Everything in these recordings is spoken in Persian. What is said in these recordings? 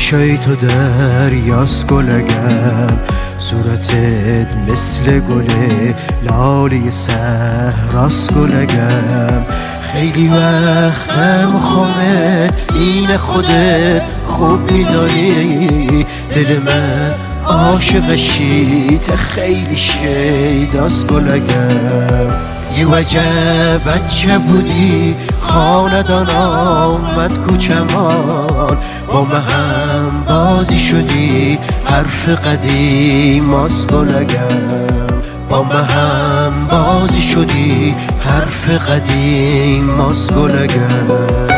چشای تو دریاست گلگم، صورتت مثل گله لاله صحراست گلگم. خیلی وقتم خامت اینه خودت خوب میدانی، دل من عاشقشیت خیلی شیداست گلگم. یه وجب بچه بودی خاندان آمد کوچمان، با من هم بازی شدی حرف قدیم است گلگم. با من هم بازی شدی حرف قدیم است گلگم.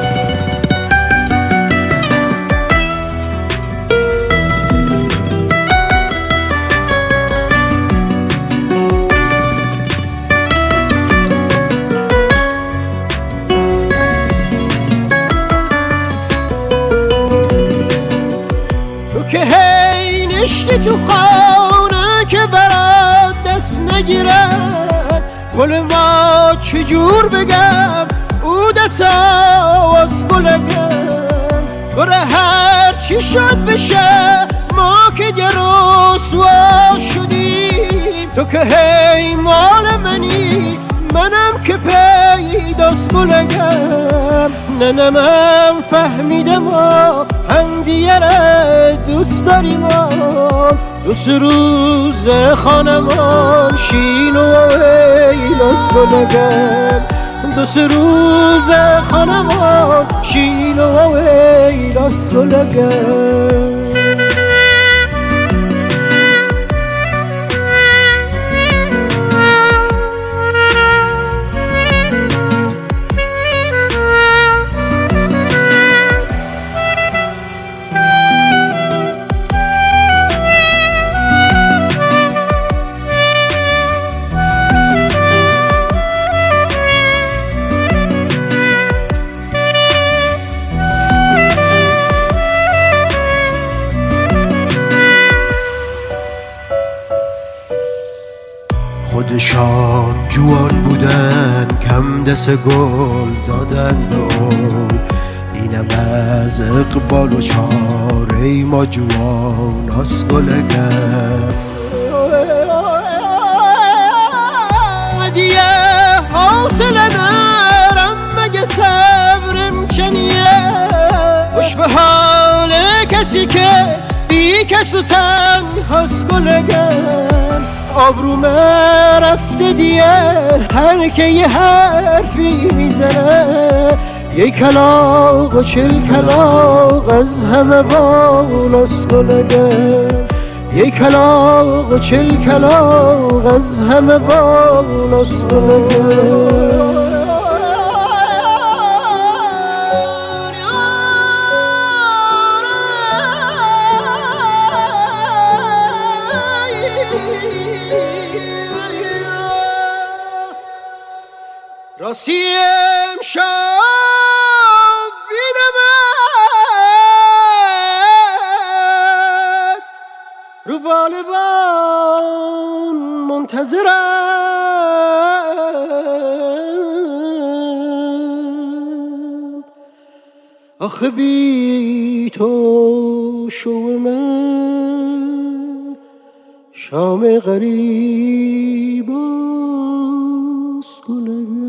که هی نشتی تو خانه که برات دست نگیرن، گل ما چجور بگم او دست آواز گلگم. گره هر چی شد بشه ما که یه رسوا شدیم، تو که هی مال منی منم که پیداست گلگم. نه من فهمیدم هم دیگره دوست داریم، دوست روز خانمان شین و ویلاست گلگم. دوست روز خانمان شین و ویلاست گلگم. خودشان جوان بودن کم دست گل دادن به اون، اینم از اقبال و چاره ما جوان است گلگم. دیگه حوصله نرم مگه صبرم چنیه، خوش به حال کسی که بی کس و تنهاست گلگم. آبروم رفته دیگه هر که یه حرفی میزنه، یک کلاغ و 40 کلاغ از همه بالاست گلگم. یک کلاغ و 40 کلاغ از همه بالاست گلگم. راستی امشب بینمت رو بالبان منتظرم، آخه بی تو شو من شام غریب است گلگم.